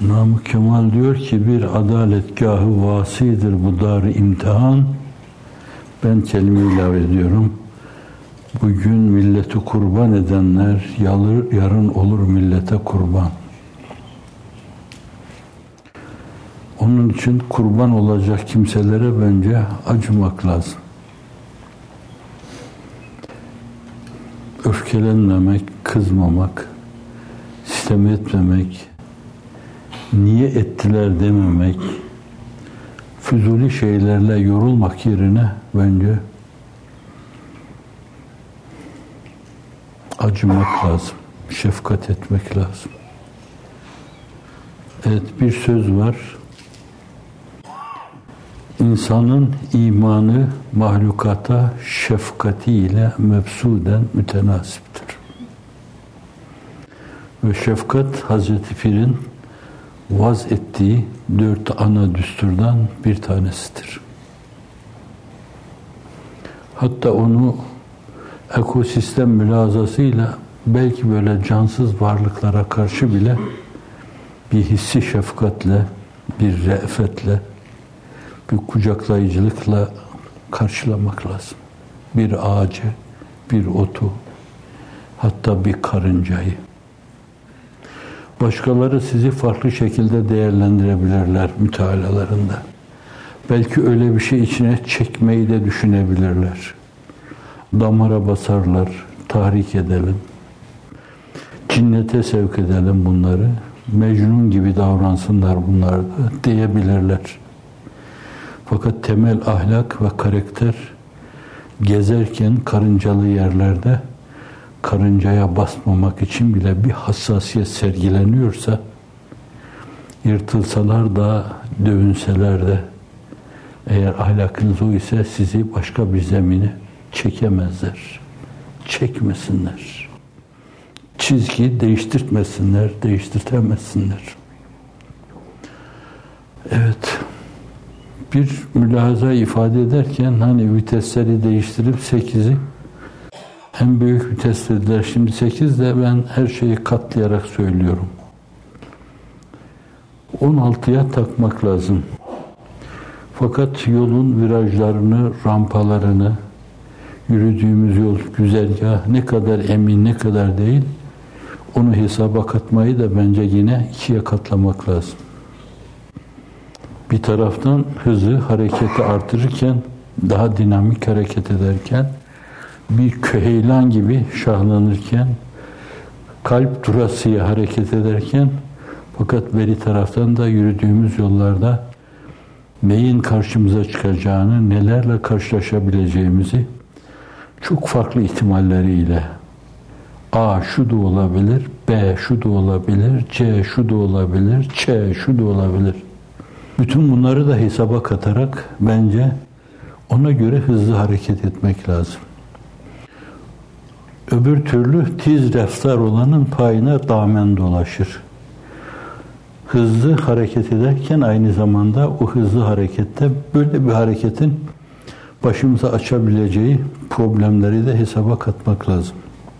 Namık Kemal diyor ki bir adaletgâh-ı vasidir bu dar-ı imtihan. Ben kelime ilave ediyorum. Bugün milleti kurban edenler yarın olur millete kurban. Onun için kurban olacak kimselere bence acımak lazım. Öfkelenmemek, kızmamak, sitem etmemek, niye ettiler dememek, füzuli şeylerle yorulmak yerine bence acımak lazım, şefkat etmek lazım. Evet, bir söz var. İnsanın imanı mahlukata şefkatiyle mebsuden mütenasiptir. Ve şefkat Hazreti Pir'in vaz ettiği 4 ana düsturdan bir tanesidir. Hatta onu ekosistem mülazasıyla belki böyle cansız varlıklara karşı bile bir hissi şefkatle, bir re'fetle, bir kucaklayıcılıkla karşılamak lazım. Bir ağacı, bir otu, hatta bir karıncayı. Başkaları sizi farklı şekilde değerlendirebilirler mütealalarında. Belki öyle bir şey içine çekmeyi de düşünebilirler. Damara basarlar, tahrik edelim. Cinnete sevk edelim bunları. Mecnun gibi davransınlar bunlar da diyebilirler. Fakat temel ahlak ve karakter gezerken karıncalı yerlerde karıncaya basmamak için bile bir hassasiyet sergileniyorsa, yırtılsalar da, dövünseler de, eğer ahlakınız o ise sizi başka bir zemine çekemezler. Çekmesinler. Çizgi değiştirtmesinler, değiştirtemezsinler. Evet. Bir mülahaza ifade ederken hani vitesleri değiştirip 8'i en büyük vites dediler. Şimdi 8 de ben her şeyi katlayarak söylüyorum. 16'ya takmak lazım. Fakat yolun virajlarını, rampalarını, yürüdüğümüz yol, güzergah ne kadar emin, ne kadar değil, onu hesaba katmayı da bence yine 2'ye katlamak lazım. Bir taraftan hızı, hareketi artırırken, daha dinamik hareket ederken, bir köheylan gibi şahlanırken, kalp durasıya hareket ederken, fakat beri taraftan da yürüdüğümüz yollarda neyin karşımıza çıkacağını, nelerle karşılaşabileceğimizi çok farklı ihtimalleriyle A şu da olabilir, B şu da olabilir, C şu da olabilir, Ç şu da olabilir. Bütün bunları da hesaba katarak bence ona göre hızlı hareket etmek lazım. Öbür türlü tiz reftar olanın payına damen dolaşır. Hızlı hareket ederken aynı zamanda o hızlı harekette böyle bir hareketin başımıza açabileceği problemleri de hesaba katmak lazım.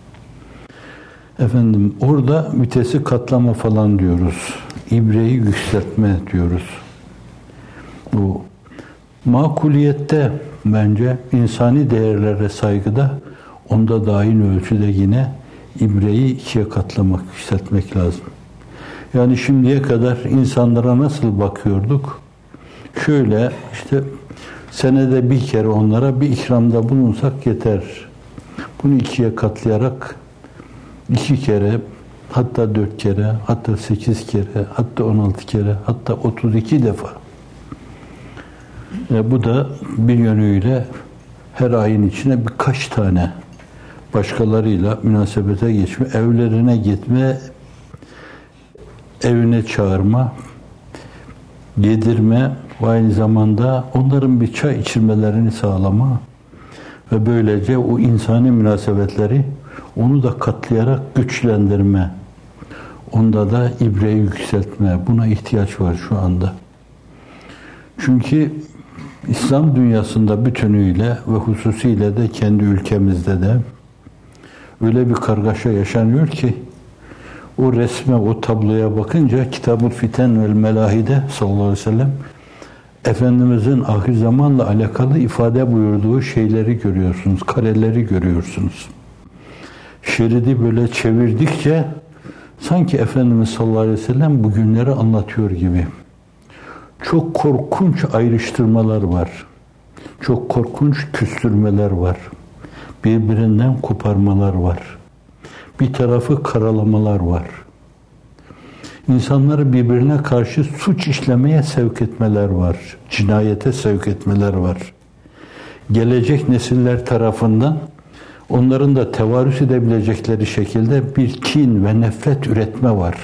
Efendim orada vitesi katlama falan diyoruz. İbreyi yükseltme diyoruz. Bu makuliyette bence insani değerlere saygıda onda da aynı ölçüde yine ibreyi 2'ye katlamak, yükseltmek lazım. Yani şimdiye kadar insanlara nasıl bakıyorduk? Şöyle işte senede bir kere onlara bir ikramda bulunsak yeter. Bunu 2'ye katlayarak 2 kere, hatta 4 kere, hatta 8 kere, hatta 16 kere, hatta 32 defa. Bu da bir yönüyle her ayın içine birkaç tane başkalarıyla münasebete geçme, evlerine gitme, evine çağırma, yedirme ve aynı zamanda onların bir çay içirmelerini sağlama ve böylece o insani münasebetleri onu da katlayarak güçlendirme. Onda da ibreyi yükseltme. Buna ihtiyaç var şu anda. Çünkü İslam dünyasında bütünüyle ve hususiyle de kendi ülkemizde de öyle bir kargaşa yaşanıyor ki o resme, o tabloya bakınca Kitab-ül Fiten vel Melahide sallallahu aleyhi ve sellem Efendimizin ahir zamanla alakalı ifade buyurduğu şeyleri görüyorsunuz, kareleri görüyorsunuz. Şeridi böyle çevirdikçe sanki Efendimiz sallallahu aleyhi ve sellem bu günleri anlatıyor gibi. Çok korkunç ayrıştırmalar var. Çok korkunç küstürmeler var. Birbirinden koparmalar var. Bir tarafı karalamalar var. İnsanları birbirine karşı suç işlemeye sevk etmeler var. Cinayete sevk etmeler var. Gelecek nesiller tarafından onların da tevarüs edebilecekleri şekilde bir kin ve nefret üretme var.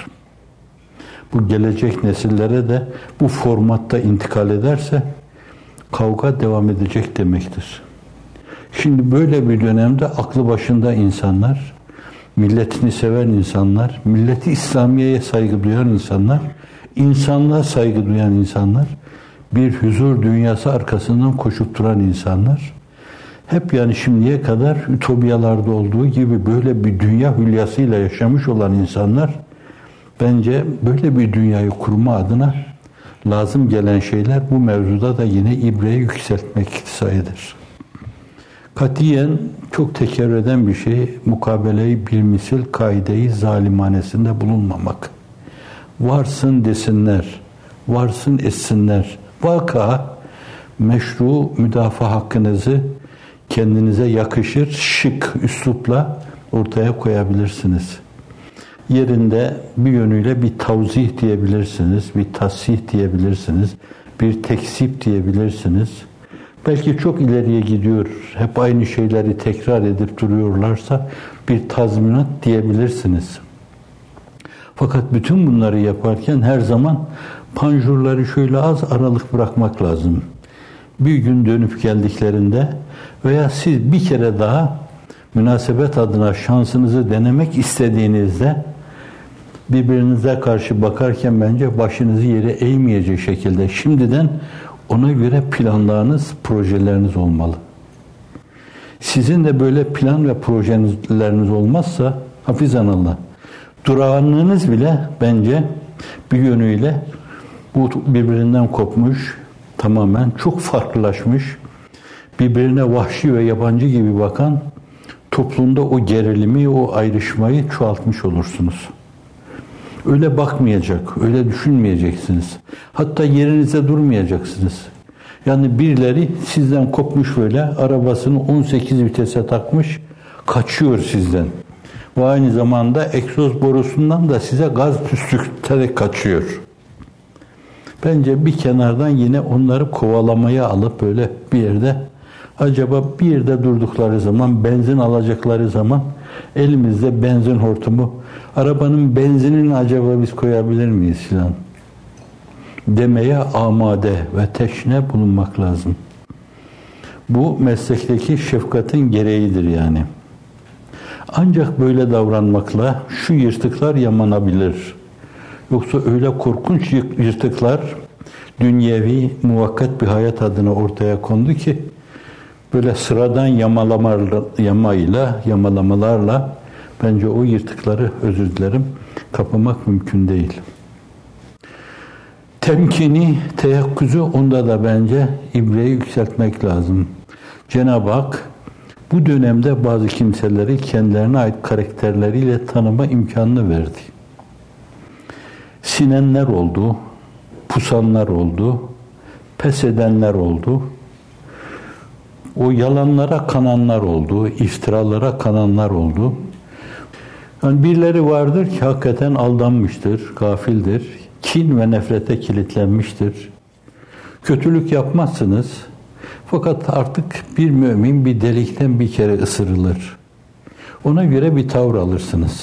Bu gelecek nesillere de bu formatta intikal ederse kavga devam edecek demektir. Şimdi böyle bir dönemde aklı başında insanlar, milletini seven insanlar, milleti İslamiye'ye saygı duyan insanlar, insanlığa saygı duyan insanlar, bir huzur dünyası arkasından koşup duran insanlar, hep yani şimdiye kadar ütopyalarda olduğu gibi böyle bir dünya hülyasıyla yaşamış olan insanlar, bence böyle bir dünyayı kurma adına lazım gelen şeyler bu mevzuda da yine ibreyi yükseltmek iktisaidir. Katiyen çok tekerrür eden bir şey, mukabeleyi bilmisil kaideyi zalimanesinde bulunmamak. Varsın desinler, varsın etsinler. Vaka meşru müdafaa hakkınızı kendinize yakışır şık üslupla ortaya koyabilirsiniz. Yerinde bir yönüyle bir tavzih diyebilirsiniz, bir tasih diyebilirsiniz, bir tekzip diyebilirsiniz. Belki çok ileriye gidiyor, hep aynı şeyleri tekrar edip duruyorlarsa bir tazminat diyebilirsiniz. Fakat bütün bunları yaparken her zaman panjurları şöyle az aralık bırakmak lazım. Bir gün dönüp geldiklerinde veya siz bir kere daha münasebet adına şansınızı denemek istediğinizde birbirinize karşı bakarken bence başınızı yere eğmeyecek şekilde şimdiden ona göre planlarınız, projeleriniz olmalı. Sizin de böyle plan ve projeleriniz olmazsa hafizanallah durağanlığınız bile bence bir yönüyle bu birbirinden kopmuş, tamamen çok farklılaşmış, birbirine vahşi ve yabancı gibi bakan toplumda o gerilimi, o ayrışmayı çoğaltmış olursunuz. Öyle bakmayacak, öyle düşünmeyeceksiniz. Hatta yerinizde durmayacaksınız. Yani birileri sizden kopmuş böyle, arabasını 18 vitese takmış, kaçıyor sizden. Ve aynı zamanda egzoz borusundan da size gaz püskürterek kaçıyor. Bence bir kenardan yine onları kovalamaya alıp böyle bir yerde, acaba bir yerde durdukları zaman, benzin alacakları zaman elimizde benzin hortumu, arabanın benzinini acaba biz koyabilir miyiz filan demeye amade ve teşne bulunmak lazım. Bu meslekteki şefkatin gereğidir yani. Ancak böyle davranmakla şu yırtıklar yamanabilir. Yoksa öyle korkunç yırtıklar dünyevi muvakkat bir hayat adına ortaya kondu ki böyle sıradan yamalamalarla bence o yırtıkları, özür dilerim, kapamak mümkün değil. Temkini, teyakkuzu onda da bence ibreyi yükseltmek lazım. Cenab-ı Hak bu dönemde bazı kimseleri kendilerine ait karakterleriyle tanıma imkanını verdi. Sinenler oldu, pusanlar oldu, pes edenler oldu, o yalanlara kananlar oldu, iftiralara kananlar oldu. Yani birileri vardır ki hakikaten aldanmıştır, gafildir, kin ve nefrete kilitlenmiştir. Kötülük yapmazsınız. Fakat artık bir mümin bir delikten bir kere ısırılır. Ona göre bir tavır alırsınız.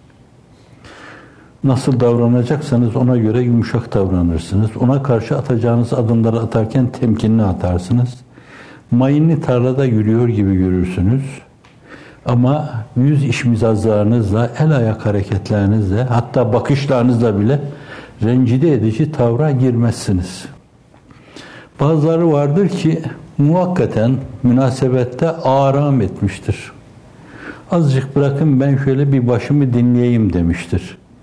Nasıl davranacaksanız ona göre yumuşak davranırsınız. Ona karşı atacağınız adımları atarken temkinli atarsınız. Mayınlı tarlada yürüyor gibi görürsünüz. Ama yüz işmizazlarınızla, el ayak hareketlerinizle, hatta bakışlarınızla bile rencide edici tavra girmezsiniz. Bazıları vardır ki muhakkaten münasebette aram etmiştir. Azıcık bırakın ben şöyle bir başımı dinleyeyim demiştir.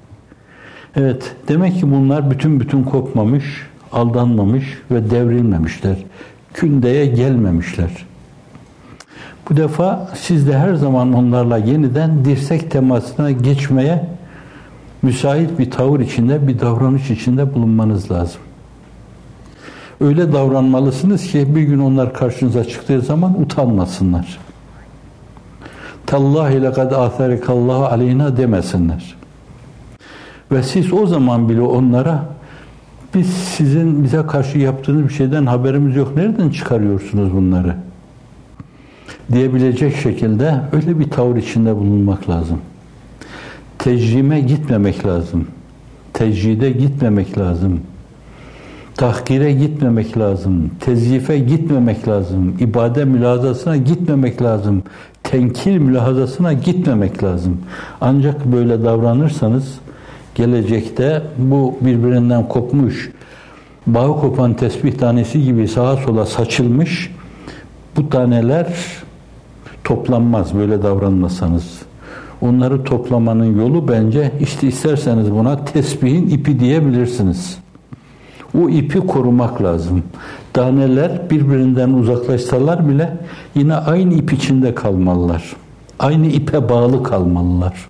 Evet, demek ki bunlar bütün kopmamış, aldanmamış ve devrilmemişler. Kündeye gelmemişler. Bu defa siz de her zaman onlarla yeniden dirsek temasına geçmeye müsait bir tavır içinde, bir davranış içinde bulunmanız lazım. Öyle davranmalısınız ki bir gün onlar karşınıza çıktığı zaman utanmasınlar. Tallahi lekad âtherikallahu aleyna demesinler. Ve siz o zaman bile onlara biz sizin bize karşı yaptığınız bir şeyden haberimiz yok. Nereden çıkarıyorsunuz bunları? Diyebilecek şekilde öyle bir tavır içinde bulunmak lazım. Tecrime gitmemek lazım. Tecride gitmemek lazım. Tahkire gitmemek lazım. Tezyife gitmemek lazım. İbade mülahazasına gitmemek lazım. Tenkil mülahazasına gitmemek lazım. Ancak böyle davranırsanız gelecekte bu birbirinden kopmuş, bağı kopan tesbih tanesi gibi sağa sola saçılmış bu taneler toplanmaz böyle davranmasanız. Onları toplamanın yolu bence işte isterseniz buna tesbihin ipi diyebilirsiniz. O ipi korumak lazım. Taneler birbirinden uzaklaşsalar bile yine aynı ip içinde kalmalılar. Aynı ipe bağlı kalmalılar.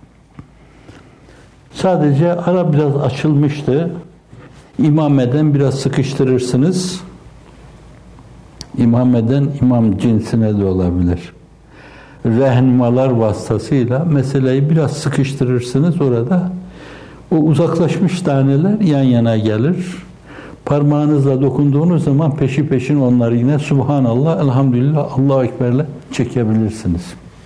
Sadece ara biraz açılmıştı. İmameden biraz sıkıştırırsınız. İmameden imam cinsine de olabilir. Rehnmalar vasıtasıyla meseleyi biraz sıkıştırırsınız orada. O uzaklaşmış taneler yan yana gelir. Parmağınızla dokunduğunuz zaman peşi peşin onları yine Subhanallah, Elhamdülillah, Allahu Ekber'le çekebilirsiniz.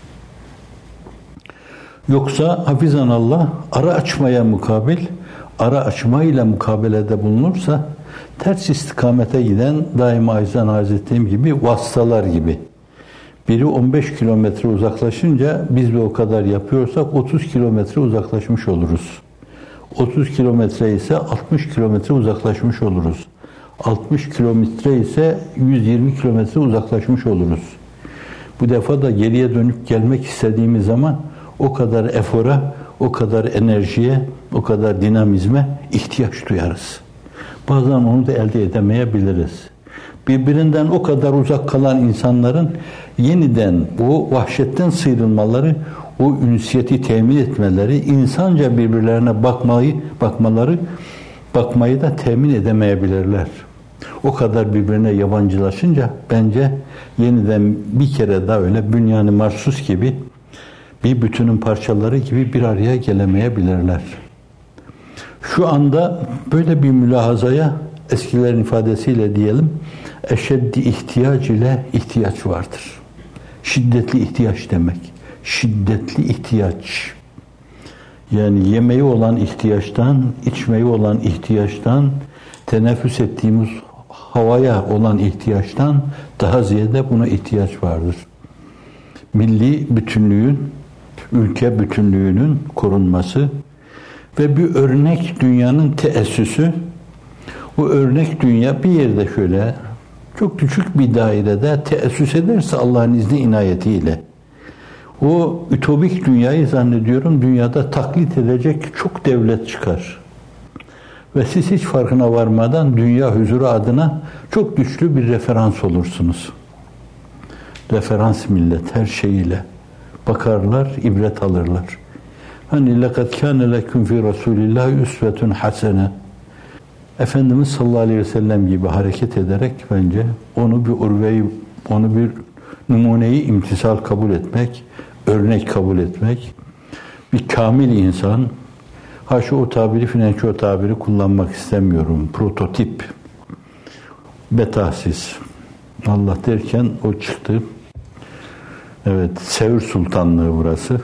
Yoksa hafizanallah ara açmaya mukabil, ara açmayla mukabelede bulunursa ters istikamete giden daima izah ettiğim gibi vasıtalar gibi. Biri 15 kilometre uzaklaşınca biz de o kadar yapıyorsak 30 kilometre uzaklaşmış oluruz. 30 kilometre ise 60 kilometre uzaklaşmış oluruz. 60 kilometre ise 120 kilometre uzaklaşmış oluruz. Bu defa da geriye dönüp gelmek istediğimiz zaman o kadar efora, o kadar enerjiye, o kadar dinamizme ihtiyaç duyarız. Bazen onu da elde edemeyebiliriz. Birbirinden o kadar uzak kalan insanların yeniden o vahşetten sıyrılmaları, o ünsiyeti temin etmeleri, insanca birbirlerine bakmayı da temin edemeyebilirler. O kadar birbirine yabancılaşınca bence yeniden bir kere daha öyle bünyan-ı marsus gibi bir bütünün parçaları gibi bir araya gelemeyebilirler. Şu anda böyle bir mülahazaya eskilerin ifadesiyle diyelim eşeddi ihtiyac ile ihtiyaç vardır. Şiddetli ihtiyaç demek. Şiddetli ihtiyaç. Yani yemeği olan ihtiyaçtan, içmeyi olan ihtiyaçtan, teneffüs ettiğimiz havaya olan ihtiyaçtan daha ziyade buna ihtiyaç vardır. Milli bütünlüğün, ülke bütünlüğünün korunması ve bir örnek dünyanın teessüsü, o örnek dünya bir yerde şöyle çok küçük bir dairede teessüs ederse Allah'ın izni inayetiyle o ütopik dünyayı zannediyorum dünyada taklit edecek çok devlet çıkar. Ve siz hiç farkına varmadan dünya huzuru adına çok güçlü bir referans olursunuz. Referans millet her şeyiyle. Bakarlar, ibret alırlar. Hani لَقَدْ كَانَ لَكُمْ فِي رَسُولِ اللّٰهِ üsvetun hasene. Efendimiz sallallahu aleyhi ve sellem gibi hareket ederek bence onu bir numuneyi imtisal kabul etmek, örnek kabul etmek, bir kamil insan, haşa o tabiri, finanço o tabiri kullanmak istemiyorum, prototip, betahsiz. Allah derken o çıktı. Evet, Sevr Sultanlığı burası.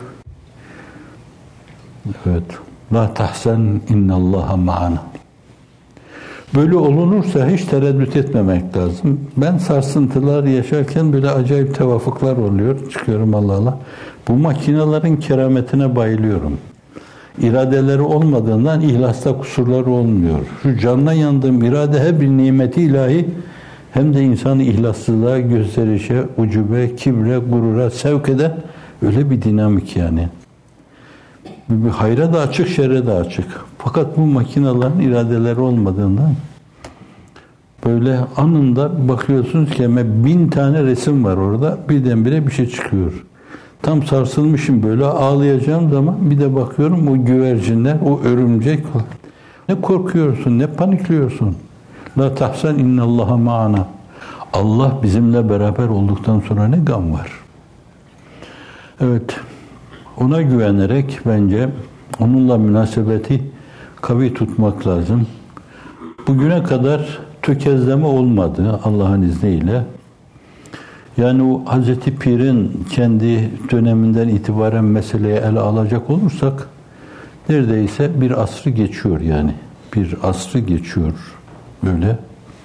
Evet, la tahsen innallaha ma'ana. Böyle olunursa hiç tereddüt etmemek lazım. Ben sarsıntılar yaşarken böyle acayip tevafuklar oluyor. Çıkıyorum Allah Allah. Bu makinelerin kerametine bayılıyorum. İradeleri olmadığından ihlasta kusurları olmuyor. Şu canla yandığım irade her bir nimeti ilahi hem de insanı ihlassızlığa, gösterişe, ucube, kibre, gurura sevk eden öyle bir dinamik yani. Bir hayra da açık, şerre de açık. Fakat bu makinelerin iradeleri olmadığından böyle anında bakıyorsunuz ki 1000 tane resim var orada. Birdenbire bir şey çıkıyor. Tam sarsılmışım böyle ağlayacağım zaman bir de bakıyorum o güvercinler, o örümcek. Ne korkuyorsun, ne panikliyorsun. La tahsen innallaha ma'ana. Allah bizimle beraber olduktan sonra ne gam var. Evet, ona güvenerek bence onunla münasebeti kavi tutmak lazım. Bugüne kadar tökezleme olmadı Allah'ın izniyle. Yani o Hazreti Pir'in kendi döneminden itibaren meseleye ele alacak olursak neredeyse bir asrı geçiyor yani. Bir asrı geçiyor böyle.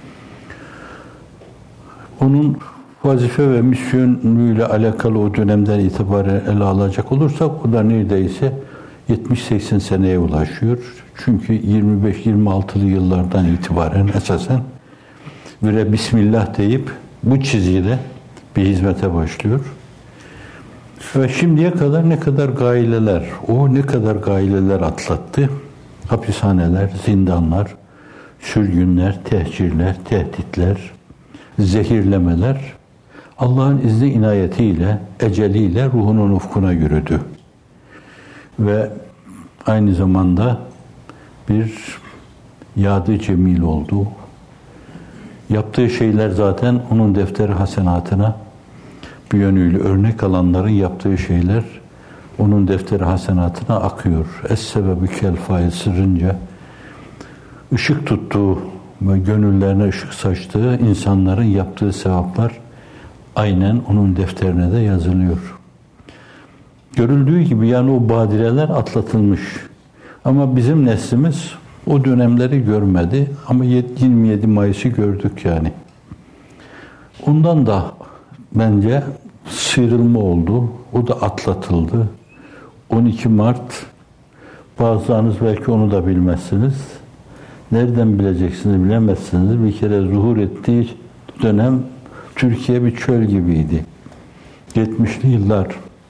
Onun vazife ve misyonuyla alakalı o dönemden itibaren ele alacak olursak o da neredeyse 70-80 seneye ulaşıyor. Çünkü 25-26'lı yıllardan itibaren esasen böyle Bismillah deyip bu çizgide bir hizmete başlıyor. Ve şimdiye kadar ne kadar gayeler atlattı. Hapishaneler, zindanlar, sürgünler, tehcirler, tehditler, zehirlemeler Allah'ın izni inayetiyle, eceliyle ruhunun ufkuna yürüdü. Ve aynı zamanda bir yadı cemil oldu. Yaptığı şeyler zaten onun defteri hasenatına bir yönüyle örnek alanların yaptığı şeyler onun defteri hasenatına akıyor. Es-sebebü kel fail sırrınca ışık tuttuğu ve gönüllerine ışık saçtığı insanların yaptığı sevaplar aynen onun defterine de yazılıyor. Görüldüğü gibi yani o badireler atlatılmış. Ama bizim neslimiz o dönemleri görmedi ama 27 Mayıs'ı gördük yani. Ondan da bence sıyrılma oldu. O da atlatıldı. 12 Mart bazılarınız belki onu da bilmezsiniz. Nereden bileceksiniz bilemezsiniz. Bir kere zuhur ettiği dönem Türkiye bir çöl gibiydi. 70'li yıllar.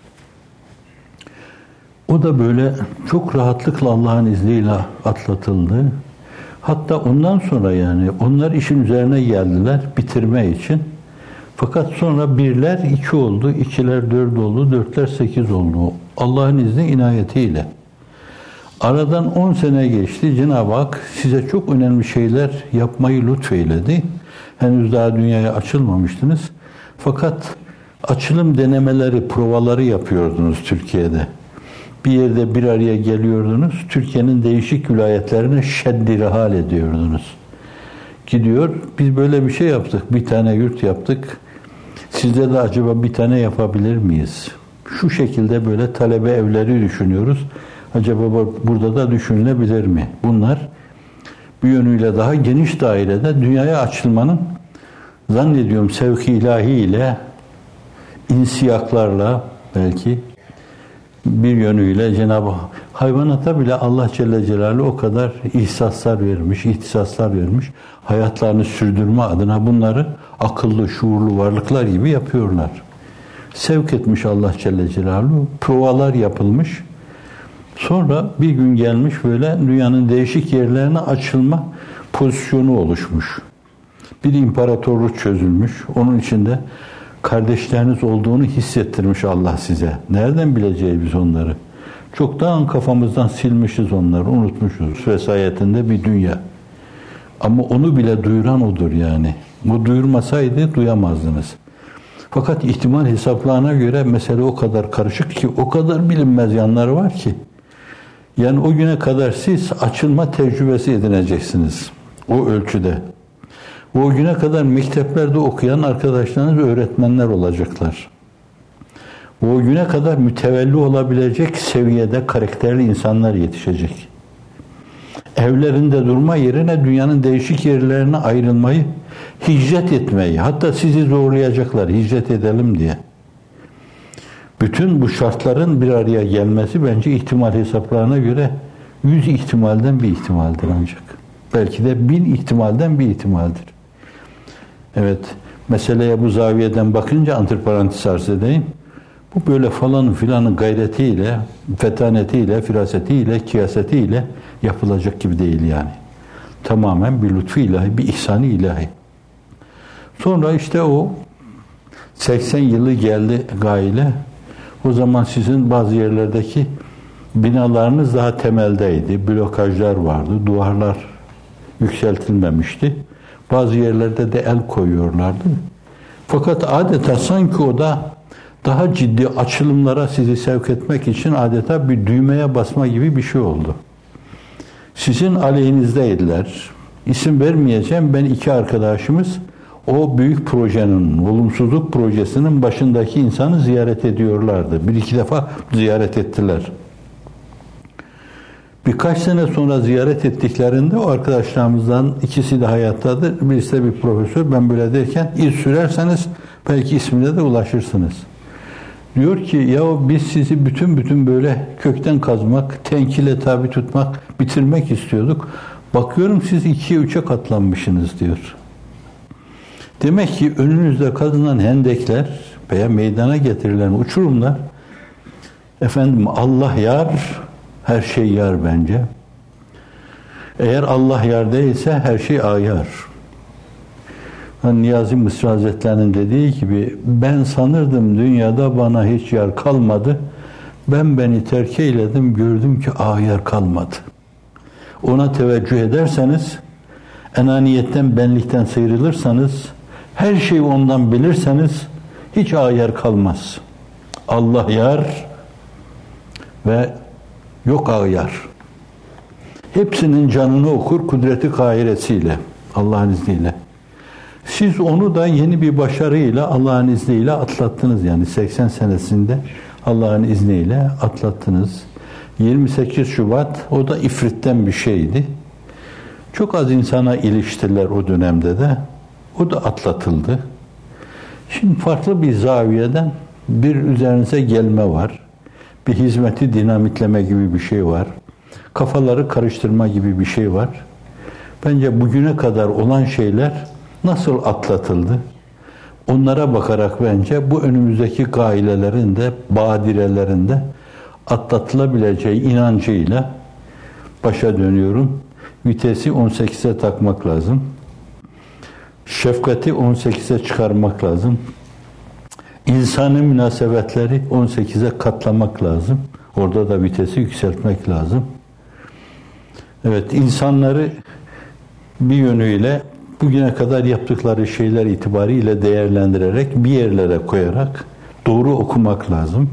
O da böyle çok rahatlıkla Allah'ın izniyle atlatıldı. Hatta ondan sonra yani onlar işin üzerine geldiler bitirme için. Fakat sonra birler 2 oldu, 2'ler 4 oldu, 4'ler 8 oldu. Allah'ın izni inayetiyle. Aradan 10 sene geçti. Cenab-ı Hak size çok önemli şeyler yapmayı lütfeyledi. Henüz daha dünyaya açılmamıştınız. Fakat açılım denemeleri, provaları yapıyordunuz Türkiye'de. Bir yerde bir araya geliyordunuz. Türkiye'nin değişik vilayetlerine şeddi rihal ediyordunuz. Gidiyor, biz böyle bir şey yaptık. Bir tane yurt yaptık. Sizde de acaba bir tane yapabilir miyiz? Şu şekilde böyle talebe evleri düşünüyoruz. Acaba burada da düşünülebilir mi? Bunlar bir yönüyle daha geniş dairede dünyaya açılmanın zannediyorum sevk-i ilahi ile insiyaklarla belki bir yönüyle Cenab-ı hayvanata bile Allah Celle Celaluhu o kadar ihsaslar vermiş, ihtisaslar vermiş. Hayatlarını sürdürme adına bunları akıllı, şuurlu varlıklar gibi yapıyorlar. Sevk etmiş Allah Celle Celaluhu. Provalar yapılmış. Sonra bir gün gelmiş böyle dünyanın değişik yerlerine açılma pozisyonu oluşmuş. Bir imparatorluk çözülmüş. Onun içinde kardeşleriniz olduğunu hissettirmiş Allah size. Nereden bileceğiz biz onları? Çoktan kafamızdan silmişiz onları, unutmuşuz. Vesayetinde bir dünya. Ama onu bile duyuran odur yani. Bu duyurmasaydı duyamazdınız. Fakat ihtimal hesaplarına göre mesele o kadar karışık ki, o kadar bilinmez yanları var ki. Yani o güne kadar siz açılma tecrübesi edineceksiniz. O ölçüde. O güne kadar mekteplerde okuyan arkadaşlarınız öğretmenler olacaklar. O güne kadar mütevelli olabilecek seviyede karakterli insanlar yetişecek. Evlerinde durma yerine dünyanın değişik yerlerine ayrılmayı, hicret etmeyi, hatta sizi zorlayacaklar hicret edelim diye. Bütün bu şartların bir araya gelmesi bence ihtimal hesaplarına göre 100 ihtimalden bir ihtimaldir ancak. Belki de 1000 ihtimalden bir ihtimaldir. Evet, meseleye bu zaviyeden bakınca antiparantez arz edeyim. Bu böyle falanın filanın gayretiyle, fetanetiyle, firasetiyle, kıyasetiyle yapılacak gibi değil yani. Tamamen bir lütfu ilahi, bir ihsan-ı ilahi. Sonra işte o 80 yılı geldi gayle. O zaman sizin bazı yerlerdeki binalarınız daha temeldeydi. Blokajlar vardı, duvarlar yükseltilmemişti. Bazı yerlerde de el koyuyorlardı. Fakat adeta sanki o da daha ciddi açılımlara sizi sevk etmek için adeta bir düğmeye basma gibi bir şey oldu. Sizin aleyhinizdeydiler. İsim vermeyeceğim. Ben iki arkadaşımız o büyük projenin, olumsuzluk projesinin başındaki insanı ziyaret ediyorlardı. Bir iki defa ziyaret ettiler. Birkaç sene sonra ziyaret ettiklerinde o arkadaşlarımızdan ikisi de hayattadır. Birisi de bir profesör. Ben böyle derken iz sürerseniz belki ismine de ulaşırsınız. Diyor ki ya biz sizi bütün böyle kökten kazmak, tenkile tabi tutmak, bitirmek istiyorduk. Bakıyorum siz 2'ye 3'e katlanmışsınız diyor. Demek ki önünüzde kazılan hendekler veya meydana getirilen uçurumlar, efendim Allah yar, her şey yar bence. Eğer Allah yar değilse her şey ayar. Niyazi Mısri Hazretleri'nin dediği gibi ben sanırdım dünyada bana hiç yar kalmadı. Ben beni terk eyledim, gördüm ki ayar kalmadı. Ona teveccüh ederseniz, enaniyetten, benlikten sıyrılırsanız, her şeyi ondan bilirseniz hiç ayar kalmaz. Allah yar ve yok ayar. Hepsinin canını okur kudreti kahiresiyle, Allah'ın izniyle. Siz onu da yeni bir başarıyla Allah'ın izniyle atlattınız. Yani 80 senesinde Allah'ın izniyle atlattınız. 28 Şubat o da ifritten bir şeydi. Çok az insana iliştiler o dönemde de. O da atlatıldı. Şimdi farklı bir zaviyeden bir üzerinize gelme var. Bir hizmeti dinamitleme gibi bir şey var. Kafaları karıştırma gibi bir şey var. Bence bugüne kadar olan şeyler nasıl atlatıldı? Onlara bakarak bence bu önümüzdeki gailelerin de, badirelerin de atlatılabileceği inancıyla başa dönüyorum. Vitesi 18'e takmak lazım. Şefkati 18'e çıkarmak lazım. İnsani münasebetleri 18'e katlamak lazım. Orada da vitesi yükseltmek lazım. Evet, insanları bir yönüyle bugüne kadar yaptıkları şeyler itibariyle değerlendirerek bir yerlere koyarak doğru okumak lazım.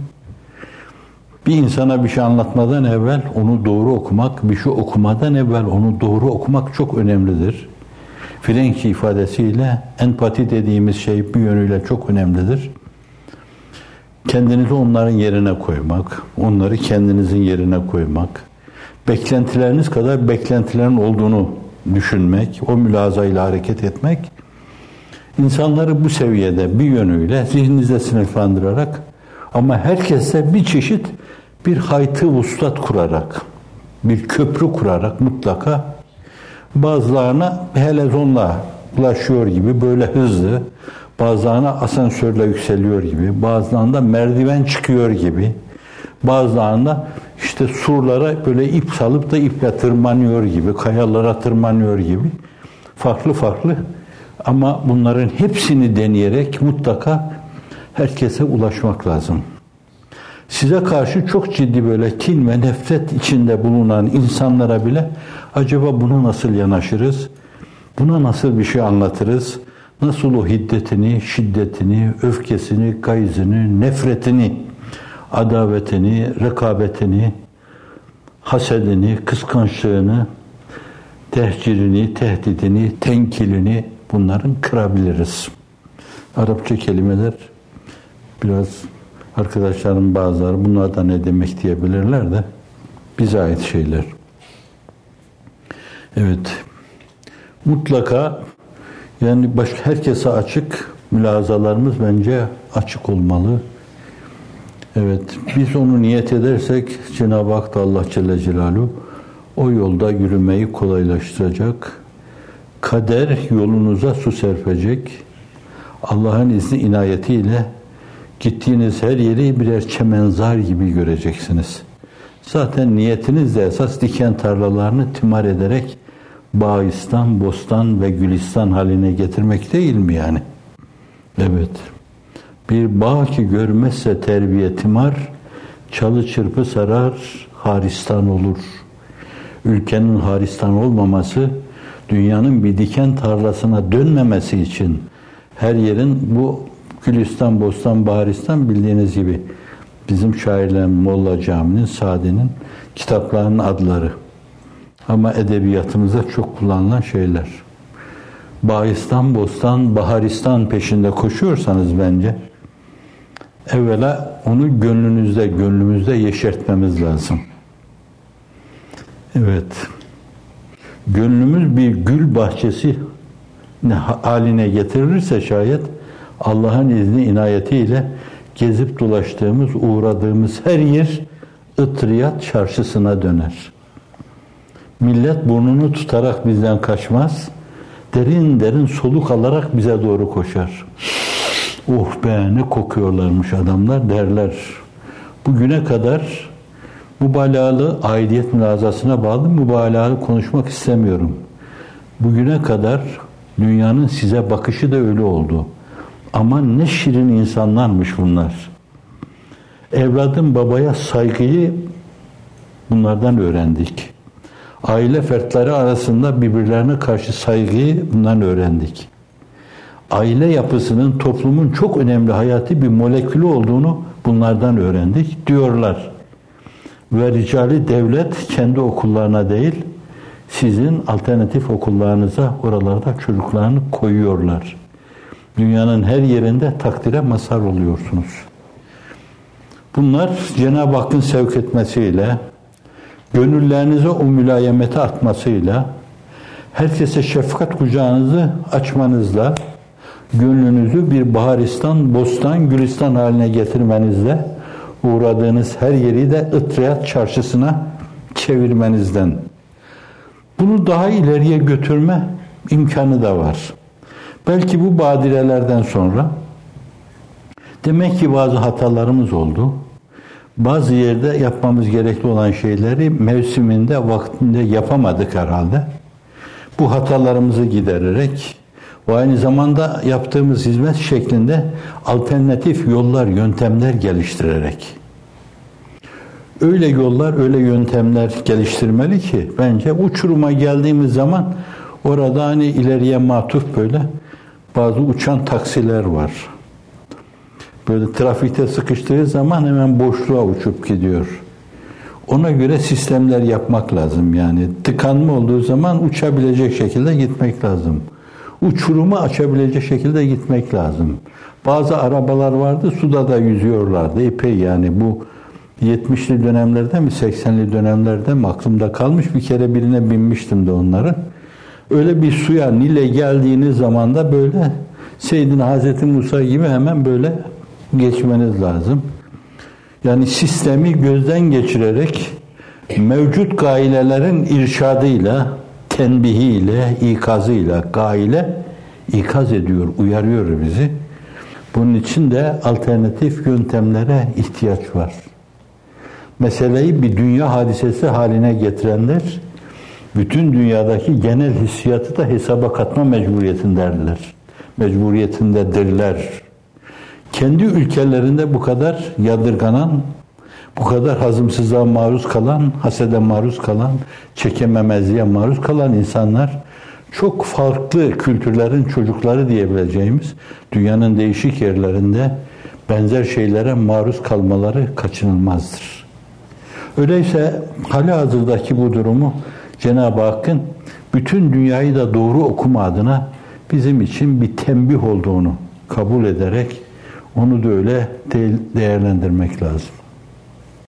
Bir insana bir şey anlatmadan evvel onu doğru okumak, bir şey okumadan evvel onu doğru okumak çok önemlidir. Frenki ifadesiyle empati dediğimiz şey bir yönüyle çok önemlidir. Kendinizi onların yerine koymak, onları kendinizin yerine koymak, beklentileriniz kadar beklentilerin olduğunu düşünmek, o mülazayla hareket etmek, insanları bu seviyede bir yönüyle zihninizde sınıflandırarak ama herkese bir çeşit bir haytı vuslat kurarak, bir köprü kurarak mutlaka bazılarına helezonla ulaşıyor gibi böyle hızlı, bazılarına asansörle yükseliyor gibi, bazılarında merdiven çıkıyor gibi, bazılarında işte surlara böyle ip salıp da iple tırmanıyor gibi, kayalara tırmanıyor gibi farklı farklı ama bunların hepsini deneyerek mutlaka herkese ulaşmak lazım. Size karşı çok ciddi böyle kin ve nefret içinde bulunan insanlara bile acaba buna nasıl yanaşırız? Buna nasıl bir şey anlatırız? Nasıl o hiddetini, şiddetini, öfkesini, gayzını, nefretini, adavetini, rekabetini, hasedini, kıskançlığını, tehcirini, tehdidini, tenkilini bunların kırabiliriz. Arapça kelimeler biraz arkadaşlarım bazıları bunlardan ne demek diyebilirler de bize ait şeyler. Evet. Mutlaka yani herkese açık mülazalarımız bence açık olmalı. Evet. Biz onu niyet edersek Cenab-ı Hak da Allah Celle Celaluhu o yolda yürümeyi kolaylaştıracak. Kader yolunuza su serpecek. Allah'ın izni inayetiyle Gittiğiniz her yeri birer çemenzar gibi göreceksiniz. Zaten niyetiniz de esas diken tarlalarını timar ederek bağistan, bostan ve gülistan haline getirmek değil mi yani? Evet. Bir bağ ki görmezse terbiye timar, çalı çırpı sarar, haristan olur. Ülkenin haristan olmaması, dünyanın bir diken tarlasına dönmemesi için her yerin bu gülistan, bostan, baharistan bildiğiniz gibi bizim şairlerin Molla Cami'nin, Sadi'nin kitaplarının adları. Ama edebiyatımızda çok kullanılan şeyler. Bağistan, bostan, baharistan peşinde koşuyorsanız bence evvela onu gönlümüzde yeşertmemiz lazım. Evet. Gönlümüz bir gül bahçesi haline getirirse şayet Allah'ın izni inayetiyle gezip dolaştığımız, uğradığımız her yer ıtriyat çarşısına döner. Millet burnunu tutarak bizden kaçmaz, derin derin soluk alarak bize doğru koşar. Oh be ne kokuyorlarmış adamlar derler. Bugüne kadar mübalağalı, aidiyet mülazasına bağlı mübalağalı konuşmak istemiyorum. Bugüne kadar dünyanın size bakışı da öyle oldu. Ama ne şirin insanlarmış bunlar. Evladın babaya saygıyı bunlardan öğrendik. Aile fertleri arasında birbirlerine karşı saygıyı bundan öğrendik. Aile yapısının toplumun çok önemli hayati bir molekülü olduğunu bunlardan öğrendik diyorlar. Ve ricali devlet kendi okullarına değil, sizin alternatif okullarınıza oralarda çocuklarını koyuyorlar. Dünyanın her yerinde takdire mazhar oluyorsunuz. Bunlar Cenab-ı Hakk'ın sevk etmesiyle, gönüllerinize o mülayemeti atmasıyla, herkese şefkat kucağınızı açmanızla, gönlünüzü bir baharistan, bostan, gülistan haline getirmenizle, uğradığınız her yeri de ıtriyat çarşısına çevirmenizden. Bunu daha ileriye götürme imkanı da var. Belki bu badirelerden sonra demek ki bazı hatalarımız oldu. Bazı yerde yapmamız gerekli olan şeyleri mevsiminde, vaktinde yapamadık herhalde. Bu hatalarımızı gidererek ve aynı zamanda yaptığımız hizmet şeklinde alternatif yollar, yöntemler geliştirerek. Öyle yollar, öyle yöntemler geliştirmeli ki bence uçuruma geldiğimiz zaman orada hani ileriye matuf böyle bazı uçan taksiler var. Böyle trafikte sıkıştığı zaman hemen boşluğa uçup gidiyor. Ona göre sistemler yapmak lazım yani. Tıkanma olduğu zaman uçabilecek şekilde gitmek lazım. Uçurumu açabilecek şekilde gitmek lazım. Bazı arabalar vardı, suda da yüzüyorlardı. Epey yani bu 70'li dönemlerde mi 80'li dönemlerde mi aklımda kalmış, bir kere birine binmiştim de onların. Öyle bir suya, Nil'e geldiğiniz zaman da böyle Seyyidina Hazreti Musa gibi hemen böyle geçmeniz lazım. Yani sistemi gözden geçirerek mevcut gailelerin irşadıyla, tenbihiyle, ikazıyla gaile ikaz ediyor, uyarıyor bizi. Bunun için de alternatif yöntemlere ihtiyaç var. Meseleyi bir dünya hadisesi haline getirenler, bütün dünyadaki genel hissiyatı da hesaba katma mecburiyetindedirler. Kendi ülkelerinde bu kadar yadırganan, bu kadar hazımsızlığa maruz kalan, hasede maruz kalan, çekememezliğe maruz kalan insanlar, çok farklı kültürlerin çocukları diyebileceğimiz dünyanın değişik yerlerinde benzer şeylere maruz kalmaları kaçınılmazdır. Öyleyse halihazırdaki bu durumu Cenab-ı Hakk'ın bütün dünyayı da doğru okuma adına bizim için bir tembih olduğunu kabul ederek onu da öyle değerlendirmek lazım.